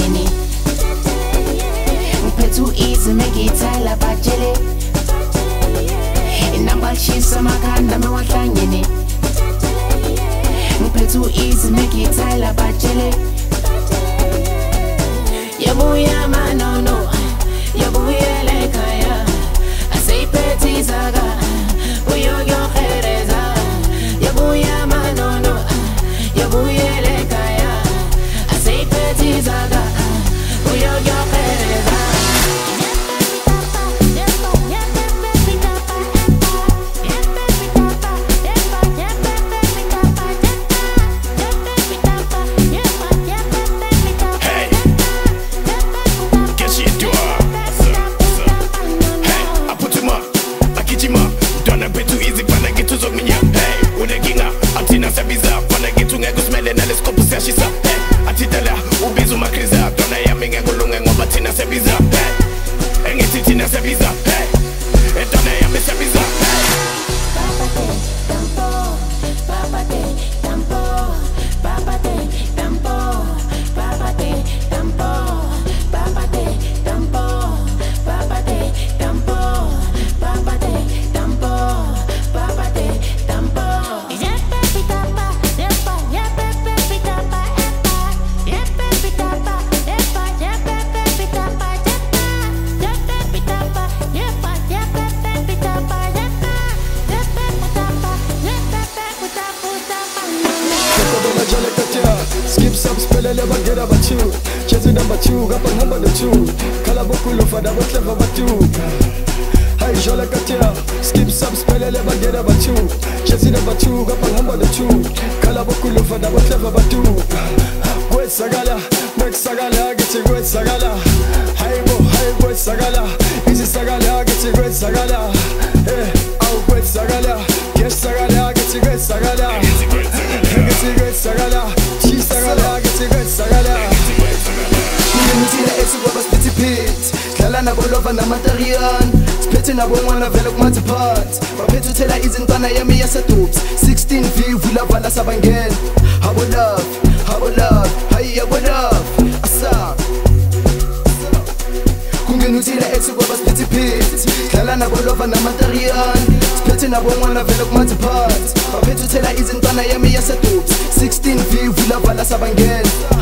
wahlangene ngiphethe easy mengithayela bajele inamba lishisa makhanda mewahlangene ngiphethe easy mengithayela bajele yabuya manono yabuya lekhaya aseyiphethe izaga uyokhereza yabuya manono yabuya lekhaya aseyiphethe izaga uyokhereza Skip some spell never get about you. Chasing number two, got on number two. Kalabukulo for the clever about you. Hi, Jola Katia. Skip some spell never get about you. Chasing number two, got on number two. Kalabukulo for the clever about you. Wait Sagala, next Sagala, get you great Sagala. Hi, go Sagala. Easy Sagala, get you great Sagala. Hey, oh, great Sagala. Yes, Sagala, get you great Sagala. Get you great Sagala. Sagala, get a great Sagala. Ngithi esikwa basiphithi pit. Dlala nabo lova namatarian. Siphethe nabo mwana vele kumathi part. Baphethe uthela izintwana yami yasedubs. 16V vula vala sabangena. Habo love, hayi yabo love. Asa. Kungenuthile esikwa basiphithi pit. Dlala nabo lova namatarian. Siphethe nabo mwana vele kumathi part. Baphethe uthela izintwana yami yasedubs. 16V vula vala sabangena.